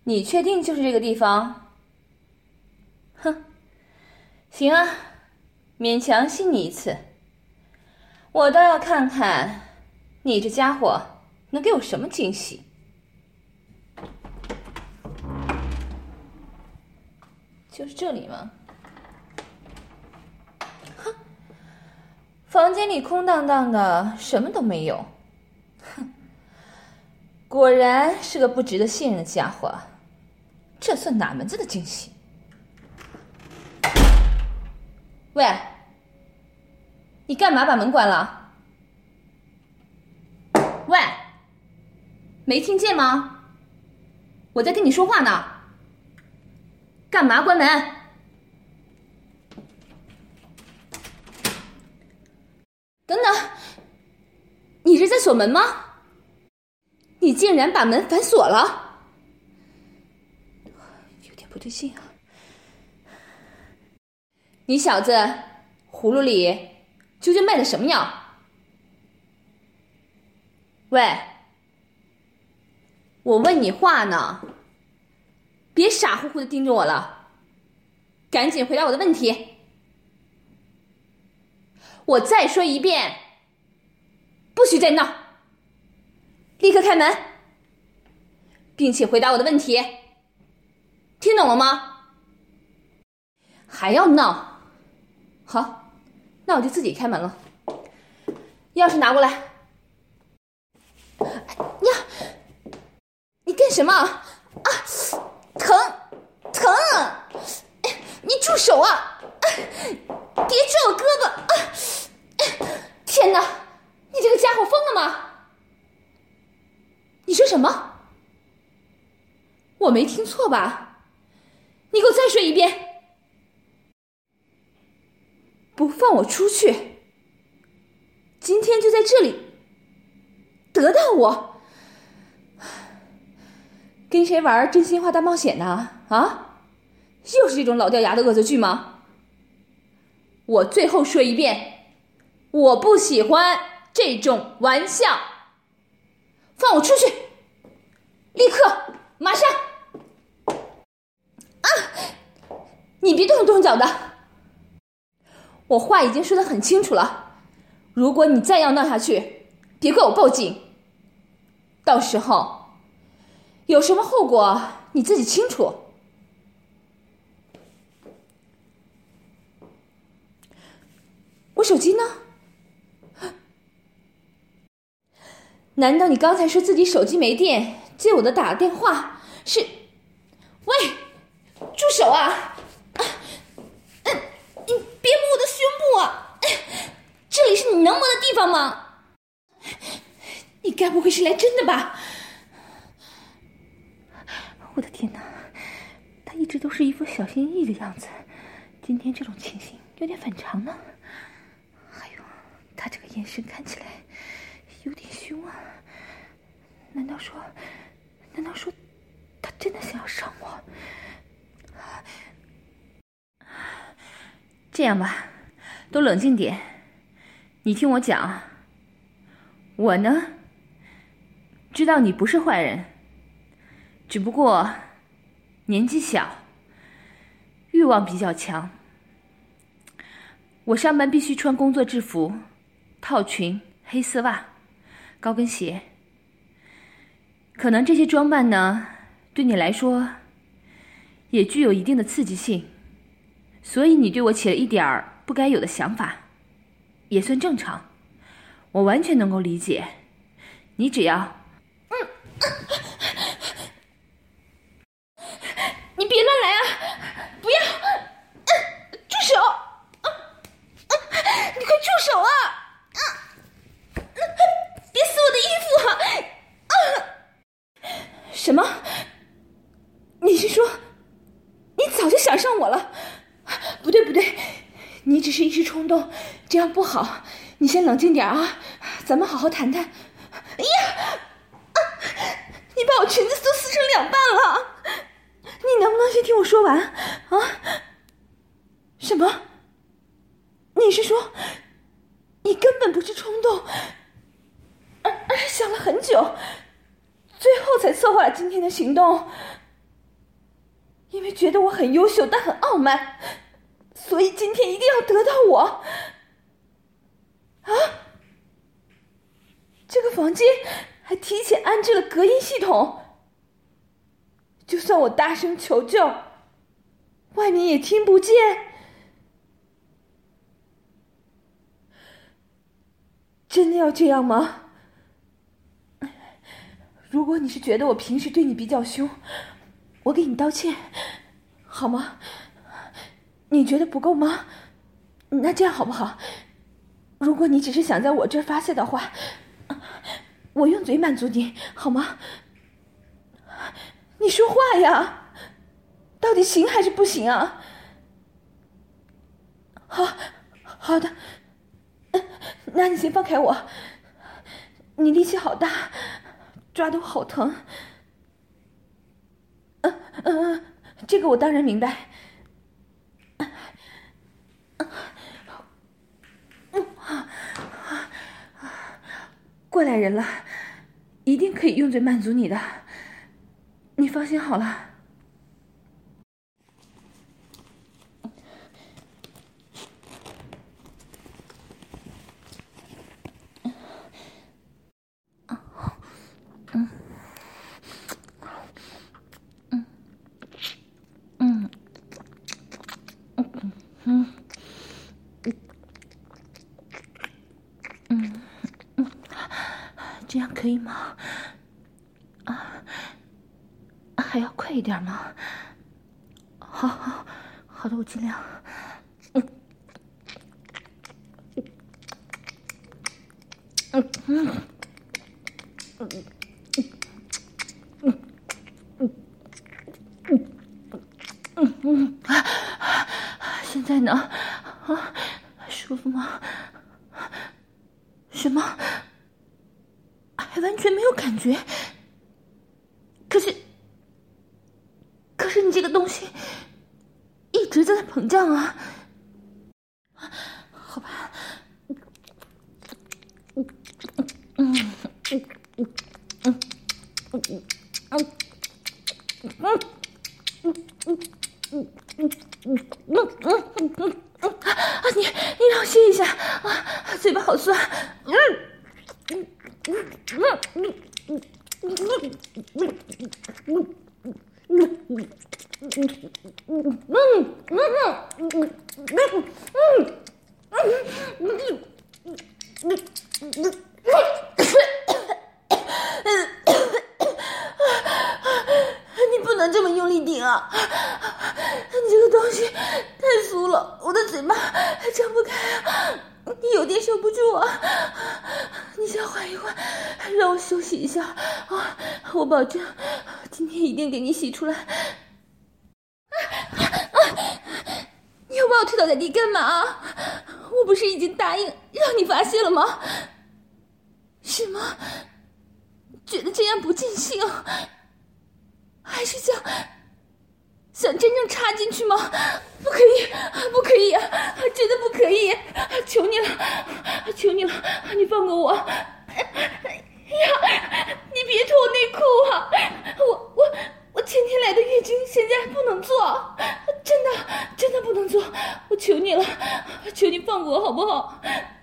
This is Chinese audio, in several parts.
你确定就是这个地方？哼，行啊，勉强信你一次。我倒要看看你这家伙能给我什么惊喜。就是这里吗？哼，房间里空荡荡的，什么都没有。哼，果然是个不值得信任的家伙。这算哪门子的惊喜？喂，你干嘛把门关了？喂，没听见吗？我在跟你说话呢。干嘛关门？等等，你是在锁门吗？你竟然把门反锁了！有点不对劲啊。你小子葫芦里究竟卖的什么药？喂，我问你话呢，别傻乎乎的盯着我了，赶紧回答我的问题。我再说一遍，不许再闹，立刻开门，并且回答我的问题，听懂了吗？还要闹？好，那我就自己开门了。钥匙拿过来。呀，你干什么啊？疼！你住手啊！别拽我胳膊！天哪，你这个家伙疯了吗？你说什么？我没听错吧？你给我再说一遍！不放我出去，今天就在这里得到我。跟谁玩真心话大冒险呢？啊，又是这种老掉牙的恶作剧吗？我最后说一遍，我不喜欢这种玩笑。放我出去，立刻，马上！啊，你别动动脚的，我话已经说得很清楚了，如果你再要闹下去，别怪我报警，到时候有什么后果你自己清楚。我手机呢？难道你刚才说自己手机没电，借我的打电话是？喂，住手啊！你别摸我的胸部啊！这里是你能摸的地方吗？你该不会是来真的吧？我的天哪，他一直都是一副小心翼翼的样子，今天这种情形有点反常呢。还有，他这个眼神看起来有点凶啊。难道说他真的想要伤我？这样吧，都冷静点，你听我讲。我呢，知道你不是坏人，只不过年纪小，欲望比较强。我上班必须穿工作制服，套裙、黑丝袜、高跟鞋。可能这些装扮呢，对你来说也具有一定的刺激性，所以你对我起了一点儿不该有的想法，也算正常，我完全能够理解。你只要你别乱来啊！不要！住手！你快住手啊！别撕我的衣服啊！什么？你是说你早就想上我了？不对，你只是一时冲动，这样不好。你先冷静点啊，咱们好好谈谈。哎呀！你把我裙子都撕成两半了！你能不能先听我说完啊？什么？你是说你根本不是冲动，而是想了很久，最后才策划了今天的行动？ 因为觉得我很优秀，但很傲慢，所以今天一定要得到我。啊！这个房间还提前安置了隔音系统，就算我大声求救，外面也听不见。真的要这样吗？如果你是觉得我平时对你比较凶，我给你道歉，好吗？你觉得不够吗？那这样好不好？如果你只是想在我这儿发泄的话，我用嘴满足你，好吗？你说话呀，到底行还是不行啊？好的，那你先放开我，你力气好大，抓得我好疼。这个我当然明白。过来人了，一定可以用嘴满足你的，你放心好了。这样可以吗？还要快一点吗？好的，我尽量。现在呢？舒服吗？什么？还完全没有感觉。可是你这个东西一直在膨胀啊。好吧。你让我歇一下啊，嘴巴好酸。你不能这么用力顶啊！你这个东西太酥了，我的嘴巴张不开啊，有点受不住啊！你先缓一缓，让我休息一下啊！我保证今天一定给你洗出来。你又把我推倒在地干嘛？我不是已经答应让你发泄了吗？什么？觉得这样不尽兴？还是想真正插进去吗？不可以，不可以啊！真的不可以！求你了，求你了，你放过我！呀，你别脱我内裤啊！我前天来的月经，现在还不能做，真的不能做！我求你了，求你放过我好不好？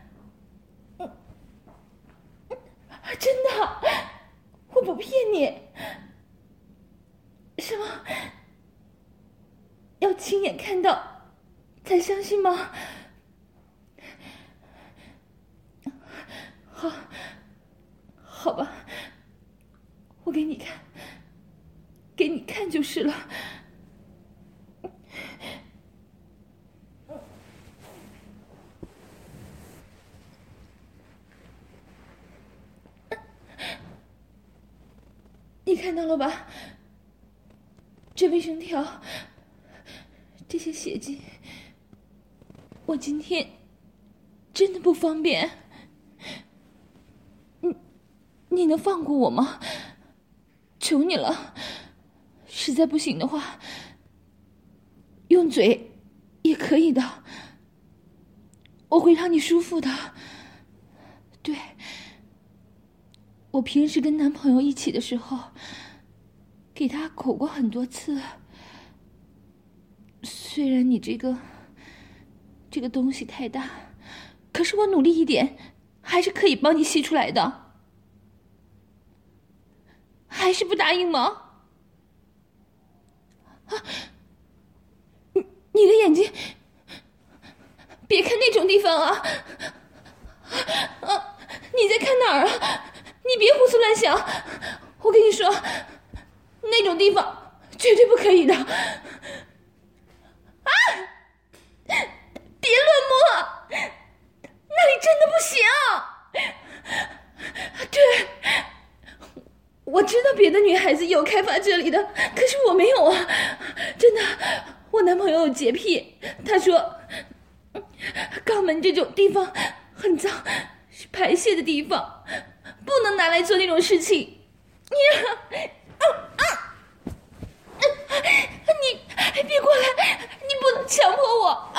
真的，我不骗你。什么？要亲眼看到才相信吗？好吧，我给你看就是了。你看到了吧？这卫生条，这些血迹，我今天真的不方便。你能放过我吗？求你了，实在不行的话，用嘴也可以的，我会让你舒服的。对，我平时跟男朋友一起的时候，给他口过很多次， 虽然你这个东西太大，可是我努力一点，还是可以帮你吸出来的。还是不答应吗？你的眼睛，别看那种地方啊！你在看哪儿啊？你别胡思乱想！我跟你说，那种地方绝对不可以的。别乱摸，那里真的不行。对，我知道别的女孩子有开发这里的，可是我没有啊！真的，我男朋友有洁癖，他说肛门这种地方很脏，是排泄的地方，不能拿来做那种事情。你别过来，你不能强迫我！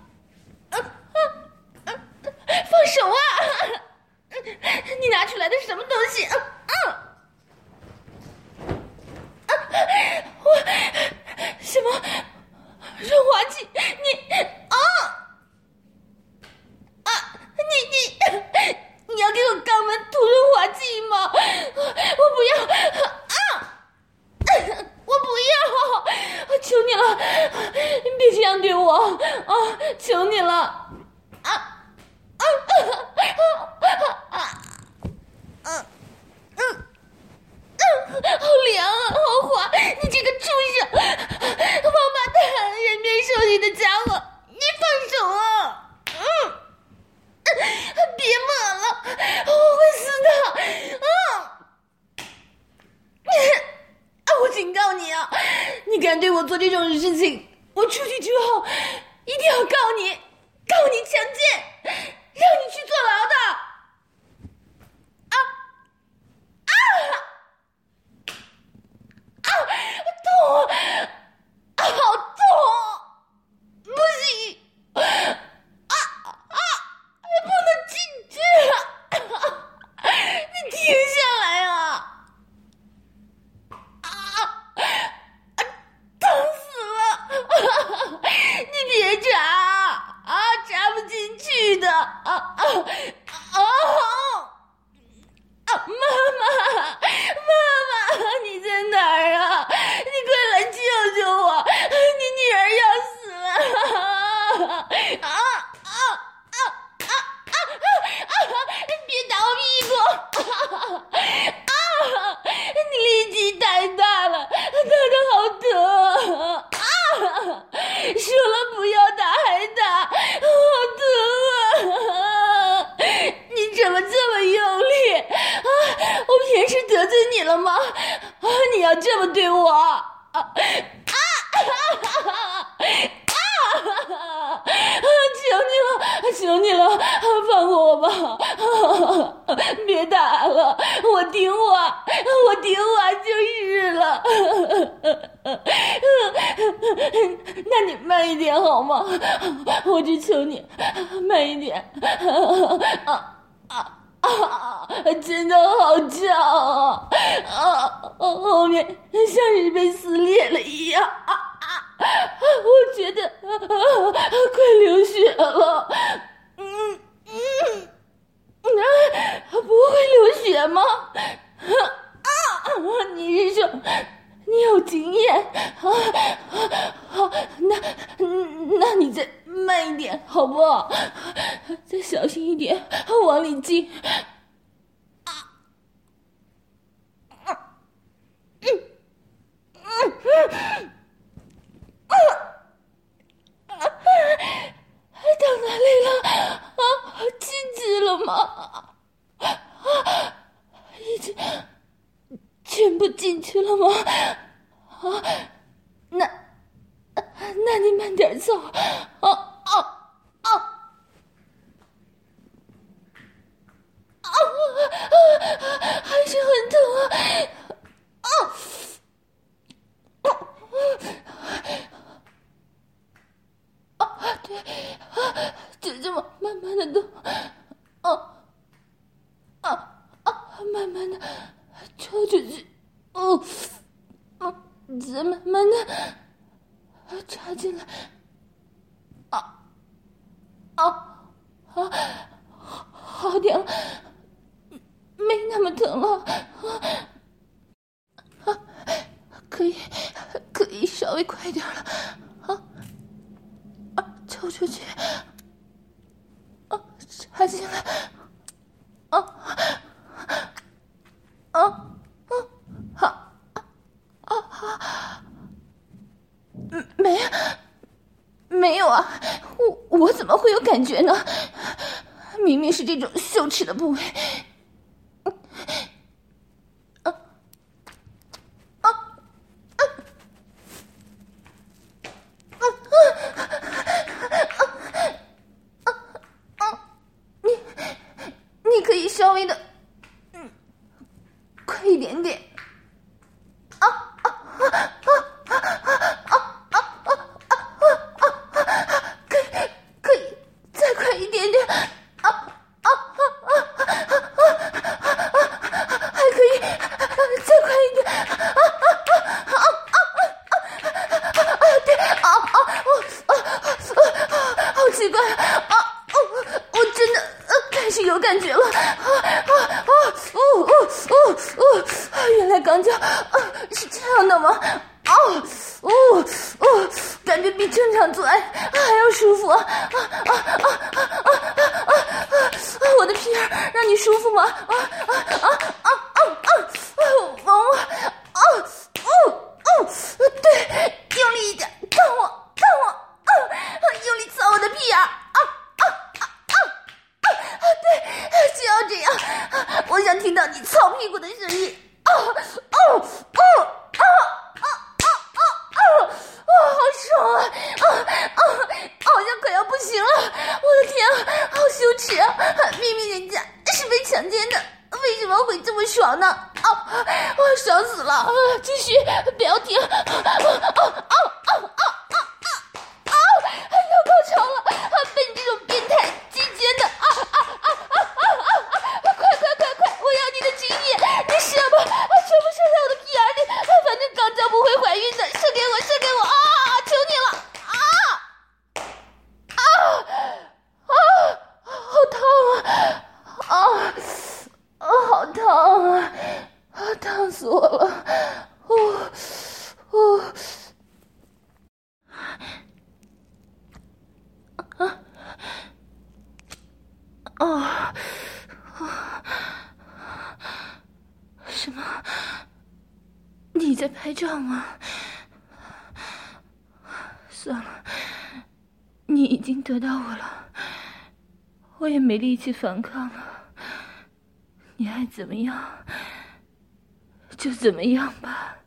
放手啊！你拿出来的什么东西？我什么润滑剂？你要给我肛门涂润滑剂吗？我不要！我不要！求你了，你别这样对我求你了！好凉啊，好滑！你这个畜生，王八蛋，人面兽心的家伙，你放手啊！别摸了，我会死的！我警告你啊，你敢对我做这种事情，我出去之后一定要告你强奸，让你去坐牢的！痛，好痛，不行，不能进去你停下来啊！疼死了！你别扎扎不进去的妈妈，你在哪儿啊？你快来救救我！你女儿要死了！别打我屁股！你力气太大了，打得好疼！说了不要打还打，好疼啊！你怎么这么用力我平时得罪你了吗？你要这么对我？求你了，放过我吧！别打了，我听话就是了。那你慢一点好吗？我只求你慢一点。真的好胀后面像是被撕裂了一样我觉得快流血了。不会流血吗？你是说你有经验好，那你再慢一点好不好？再小心一点，往里进。到哪里了？进去了吗？已经全部进去了吗？那你慢点走。还是很疼对，就这么慢慢的动，慢慢的抽出去，再慢慢的插进来， 好点了，没那么疼了。可以稍微快点了。抽出去。插进来。没有啊，我怎么会有感觉呢？明明是这种羞耻的部位。你可以稍微的，快一点点。可以再快一点点。还可以再快一点。对，好奇怪。我真的开始有感觉了。原来肛交是这样的吗？感觉比正常做爱还要舒服啊！我的屁儿让你舒服吗？王我，对，用力一点，看我，用力操我的屁眼。对，就要这样。我想听到你操屁股的声音。好爽啊！好像快要不行了。我的天啊，好羞耻啊！明明人家是被强奸的，为什么会这么爽呢？我爽死了！继续，不要停！要高潮了！被你这种变态鸡奸的！快！我要你的精液，你射吧，全部射在我的屁眼里，反正肛交不会怀孕的，射给我！求你了！好烫啊！好烫啊！烫死我了！什么？你在拍照吗？算了，你已经得到我了，我也没力气反抗了。你爱怎么样就怎么样吧。